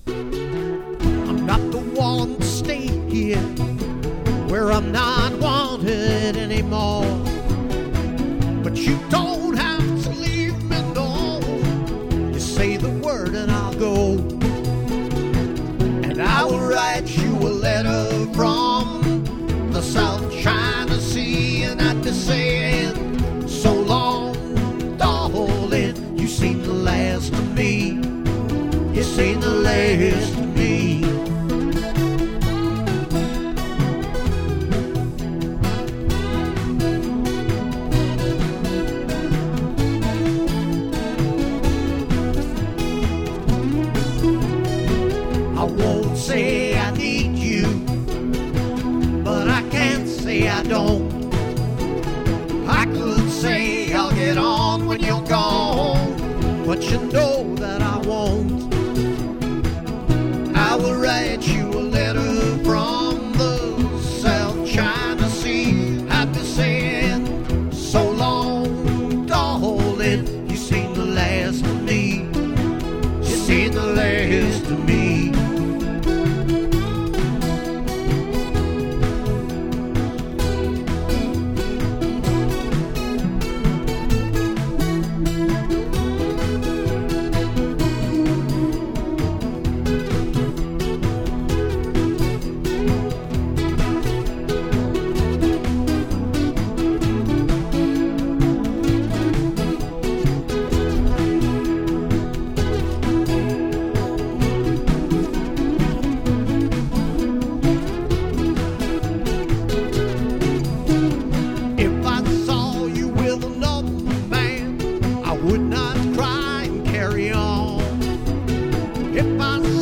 I'm not the one to stay here where I'm not wanted anymore. But you don't have to leave me, no. You say the word and I'll go. And I will write you a letter from the South China Sea, and I'd be saying, so long, darling, you seen the last of me. You seen the last of me. I won't say I need you, but I can't say I don't. I could say I'll get on when you're gone, but you know that I won't. I will write you a letter from the South China Sea. I'd be saying, so long, darling, you seen the last of me. You seen the last of me. Would not cry and carry on. If I